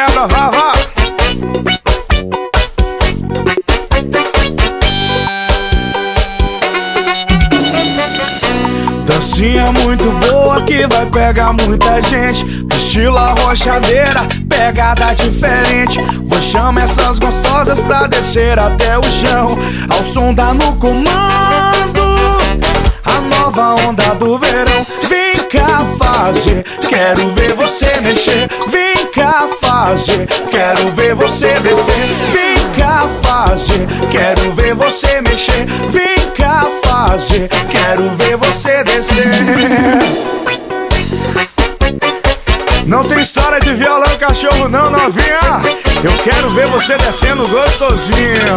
quebra, vá, vá. Dancinha muito boa que vai pegar muita gente, estilo arrochadeira, pegada diferente. Vou chamar essas gostosas pra descer até o chão, ao som da No Comando, a nova onda do verão. Vem cá fazer, quero ver você mexer. Vem cá fazer, quero ver você descer. Vem cá fazer, quero ver você mexer. Vem cá fazer, quero ver você descer. Não tem história de violão cachorro não, novinha. Eu quero ver você descendo gostosinho.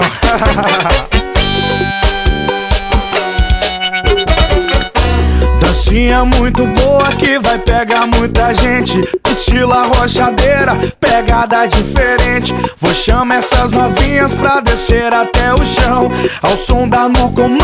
Dancinha muito boa que vai pegar muita gente, estilo arrochadeira, pegada diferente. Vou chamar essas novinhas pra descer até o chão, ao som da No Comando,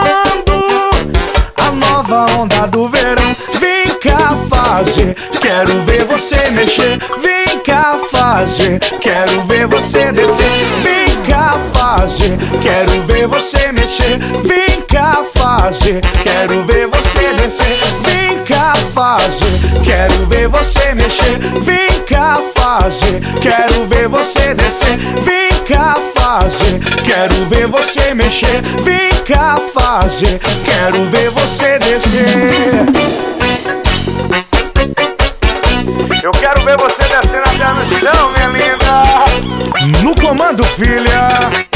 a nova onda do verão. Vem cá fazer, quero ver você mexer. Vem cá fazer, quero ver você descer. Vem cá fazer, quero ver você mexer. Vem cá fazer, quero ver você descer. Vem cá fazer, quero ver você mexer. Vem cá fazer, quero ver você descer. Vem cá fazer, quero ver você mexer. Vem cá fazer, quero ver você descer. Eu quero ver você descendo até no chão, minha linda. No Comando, filha.